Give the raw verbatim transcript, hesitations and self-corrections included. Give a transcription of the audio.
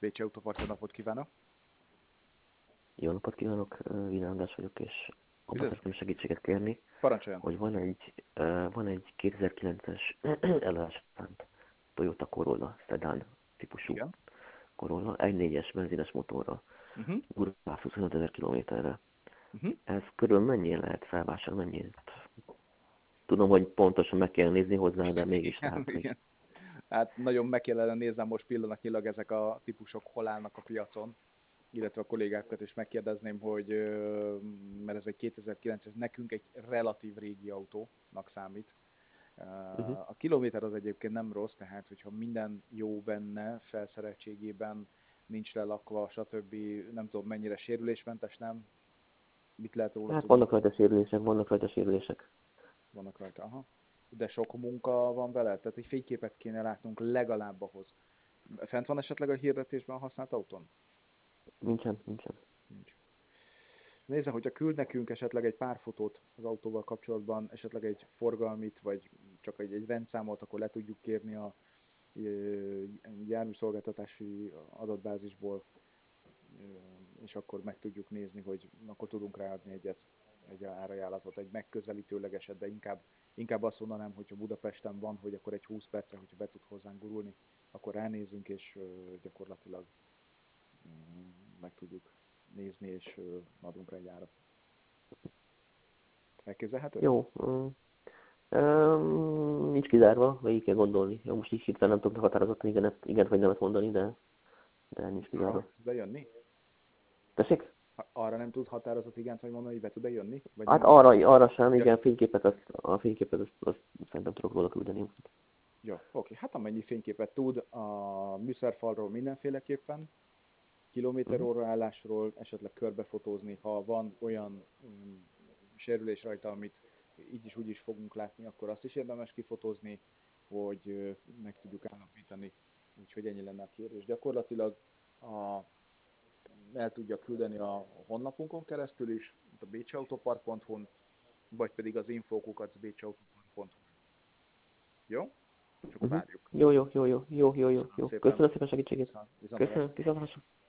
Bécsi Autopark, jó napot kívánok! Jó napot kívánok, Vina András vagyok, és abban Üdvözlök! szeretném segítséget kérni, Parancsoljon! hogy van egy, uh, van egy kétezer-kilences el es szánt Toyota Corolla Sedan típusú Igen. Corolla, egy négyes benzines motorral, Uh-huh. százhuszonöt ezer kilométerre. Uh-huh. Ez körül mennyi lehet felvásárolni, mennyi? Tudom, hogy pontosan meg kell nézni hozzá, de mégis Igen, tehát, hogy igen. Hát nagyon meg kellene néznem most pillanatnyilag ezek a típusok hol állnak a piacon, illetve a kollégákat is megkérdezném, hogy, ö, mert ez egy kétezer-kilenc, ez nekünk egy relatív régi autónak számít. Ö, uh-huh. A kilométer az egyébként nem rossz, tehát hogyha minden jó benne, felszereltségében, nincs lelakva, stb. Nem tudom mennyire sérülésmentes, nem? Mit lehet róla Hát tudni? vannak rajta sérülések, vannak rajta sérülések. Vannak rajta, aha. De sok munka van vele? Tehát egy fényképet kéne látnunk legalább ahhoz. Fent van esetleg a hirdetésben a használt autón? Nincsen, nincsen. Nincs. Nézze, hogyha küld nekünk esetleg egy pár fotót az autóval kapcsolatban, esetleg egy forgalmit, vagy csak egy, egy rendszámot, akkor le tudjuk kérni a ö, járműszolgáltatási adatbázisból, ö, és akkor meg tudjuk nézni, hogy akkor tudunk ráadni egyet, egy árajánlatot, egy megközelítőlegeset, de inkább, inkább azt mondanám, hogyha Budapesten van, hogy akkor egy húsz percre, hogyha be tud hozzánk gurulni, akkor ránézünk, és ö, gyakorlatilag ö, meg tudjuk nézni, és ö, adunk rá egy árat. Elképzelhető? Jó. mm. Um, nincs kizárva, végig kell gondolni. Jó, most így hirtelen nem tudok határozottan igen, igen vagy nemet mondani, de, de nincs Arra kizárva. tud jönni? Tessék? Ha arra nem tud határozott igent vagy mondani, hogy be tud-e jönni? Vagy Hát nem? arra, arra sem, Ja. igen, fényképet, azt, a fényképet azt, azt szerintem tudok róla küldeni. Jó, oké. Hát amennyi fényképet tud a műszerfalról mindenféleképpen, kilométer Uh-huh. óra állásról esetleg körbefotózni, ha van olyan um, sérülés rajta, amit így is úgy is fogunk látni, akkor azt is érdemes kifotózni, hogy ö, meg tudjuk állapítani. Úgyhogy ennyi lenne a kérés. Gyakorlatilag a, el tudja küldeni a honlapunkon keresztül is, a bécsautopark pont hu-n, vagy pedig az infókukat bécsautopark pont hu. Jó? És akkor Uh-huh. várjuk. Jó, jó, jó, jó, jó, jó, jó, Köszönöm jó. szépen. Köszönöm szépen a segítségét. Viszont, viszont Köszönöm, viszont